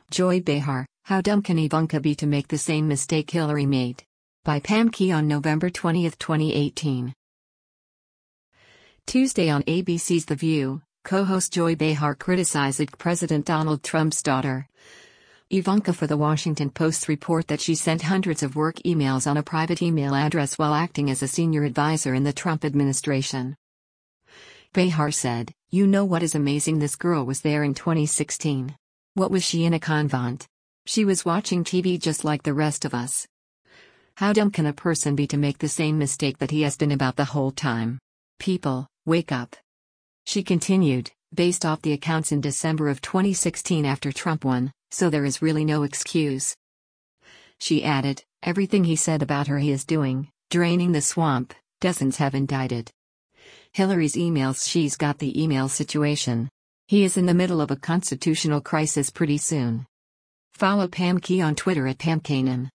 Joy Behar, How Dumb Can Ivanka Be to Make the Same Mistake Hillary Made? By Pam Key on November 20, 2018. Tuesday on ABC's The View, co-host Joy Behar criticized President Donald Trump's daughter, Ivanka, for the Washington Post's report that she sent hundreds of work emails on a private email address while acting as a senior advisor in the Trump administration. Behar said, "You know what is amazing? This girl was there in 2016. What was she, in a convent? She was watching TV just like the rest of us. How dumb can a person be to make the same mistake that he has been about the whole time? People, wake up." She continued, "Based off the accounts in December of 2016 after Trump won, so there is really no excuse." She added, "Everything he said about her he is doing, draining the swamp, dozens have indicted Hillary's emails. She's got the email situation. He is in the middle of a constitutional crisis pretty soon." Follow Pam Key on Twitter at PamKanan.